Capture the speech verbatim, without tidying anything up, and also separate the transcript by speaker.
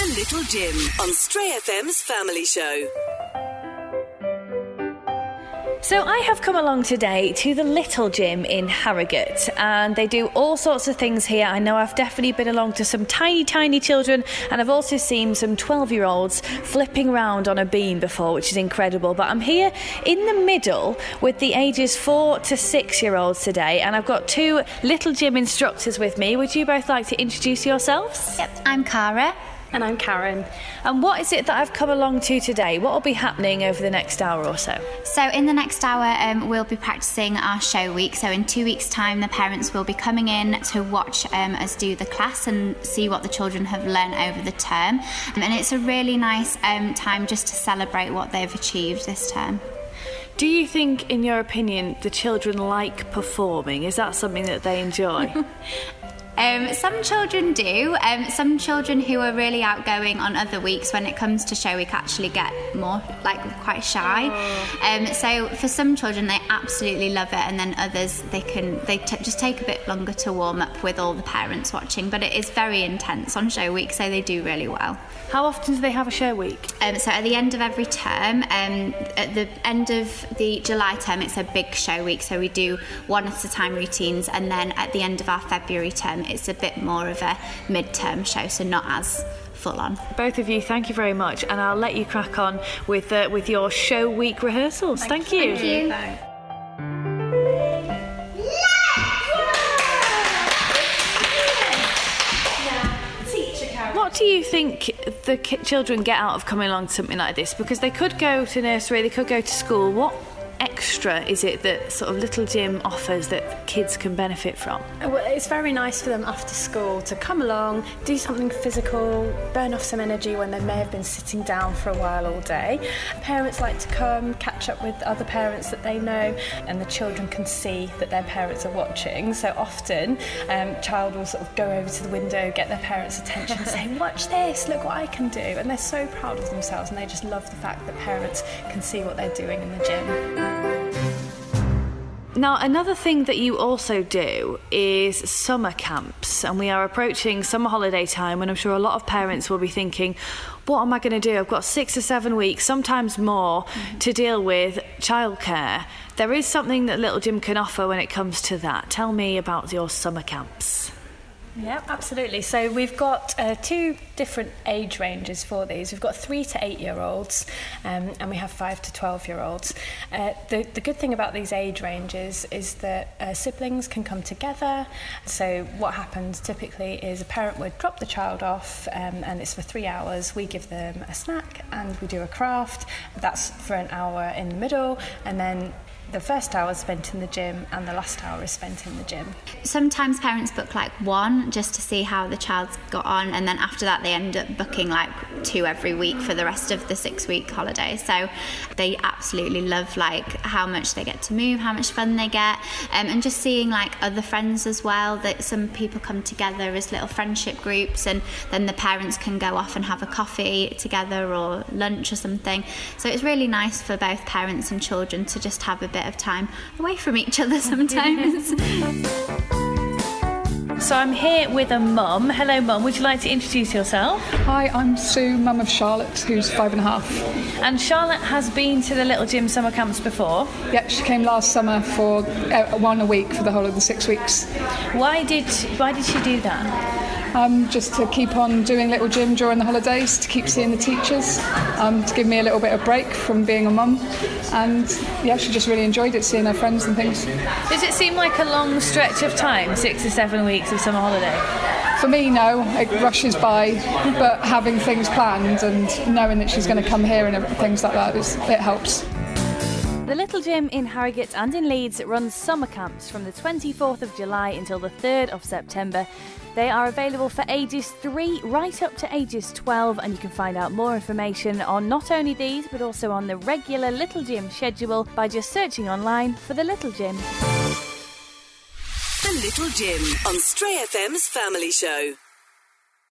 Speaker 1: The Little Gym on Stray F M's Family Show.
Speaker 2: So I have come along today to the Little Gym in Harrogate, and they do all sorts of things here. I know I've definitely been along to some tiny, tiny children, and I've also seen some twelve-year-olds flipping around on a beam before, which is incredible. But I'm here in the middle with the ages four to six-year-olds today, and I've got two Little Gym instructors with me. Would you both like to introduce yourselves?
Speaker 3: Yep, I'm Cara.
Speaker 4: And I'm Karen.
Speaker 2: And what is it that I've come along to today? What will be happening over the next hour or so?
Speaker 3: So in the next hour, um, we'll be practicing our show week. So in two weeks' time, the parents will be coming in to watch um, us do the class and see what the children have learned over the term. Um, and it's a really nice um, time just to celebrate what they've achieved this term.
Speaker 2: Do you think, in your opinion, the children like performing? Is that something that they enjoy?
Speaker 3: Um, some children do. Um, some children who are really outgoing on other weeks, when it comes to show week, actually get more, like, quite shy. Oh. Um, so for some children, they absolutely love it, and then others, they can they t- just take a bit longer to warm up with all the parents watching. But it is very intense on show week, so they do really well.
Speaker 2: How often do they have a show week?
Speaker 3: Um, so at the end of every term, um, at the end of the July term, it's a big show week. So we do one at a time routines, and then at the end of our February term, it's a bit more of a mid-term show, so not as full on.
Speaker 2: Both of you, thank you very much, and I'll let you crack on with uh, with your show week rehearsals. Thank, thank you.
Speaker 3: Thank you.
Speaker 2: Thanks. What do you think the ki- children get out of coming along to something like this? Because they could go to nursery, they could go to school. What extra is it that sort of Little Gym offers that kids can benefit from?
Speaker 4: Well, it's very nice for them after school to come along, do something physical, burn off some energy when they may have been sitting down for a while all day. Parents like to come, catch up with other parents that they know, and the children can see that their parents are watching. So often, um, child will sort of go over to the window, get their parents' attention and say, watch this, look what I can do. And they're so proud of themselves, and they just love the fact that parents can see what they're doing in the gym.
Speaker 2: Now, another thing that you also do is summer camps, and we are approaching summer holiday time, and I'm sure a lot of parents will be thinking, what am I going to do? I've got six or seven weeks, sometimes more, mm-hmm. to deal with childcare. There is something that Little Gym can offer when it comes to that. Tell me about your summer camps.
Speaker 4: Yeah, absolutely. So we've got uh, two different age ranges for these. We've got three to eight-year-olds, um, and we have five to twelve-year-olds. Uh, the, the good thing about these age ranges is that uh, siblings can come together. So what happens typically is a parent would drop the child off, um, and it's for three hours. We give them a snack, and we do a craft. That's for an hour in the middle, and then the first hour is spent in the gym and the last hour is spent in the gym.
Speaker 3: Sometimes parents book like one just to see how the child's got on, and then after that they end up booking like two every week for the rest of the six week holiday. So they absolutely love like how much they get to move, how much fun they get, um, and just seeing like other friends as well, that some people come together as little friendship groups, and then the parents can go off and have a coffee together or lunch or something. So it's really nice for both parents and children to just have a bit of time away from each other sometimes.
Speaker 2: So I'm here with a mum. Hello, mum. Would you like to introduce yourself?
Speaker 5: Hi, I'm Sue, mum of Charlotte, who's five and a half.
Speaker 2: And Charlotte has been to the Little Gym summer camps before?
Speaker 5: Yeah, she came last summer for uh, one a week for the whole of the six weeks.
Speaker 2: Why did Why did she do that?
Speaker 5: Um, just to keep on doing Little Gym during the holidays, to keep seeing the teachers, um, to give me a little bit of break from being a mum. And yeah, she just really enjoyed it, seeing her friends and things.
Speaker 2: Does it seem like a long stretch of time, six or seven weeks of summer holiday?
Speaker 5: For me, no, it rushes by, but having things planned and knowing that she's going to come here and things like that, is, it helps.
Speaker 2: The Little Gym in Harrogate and in Leeds runs summer camps from the twenty-fourth of July until the third of September. They are available for ages three right up to ages twelve, and you can find out more information on not only these but also on the regular Little Gym schedule by just searching online for The Little Gym.
Speaker 1: The Little Gym on Stray F M's Family Show.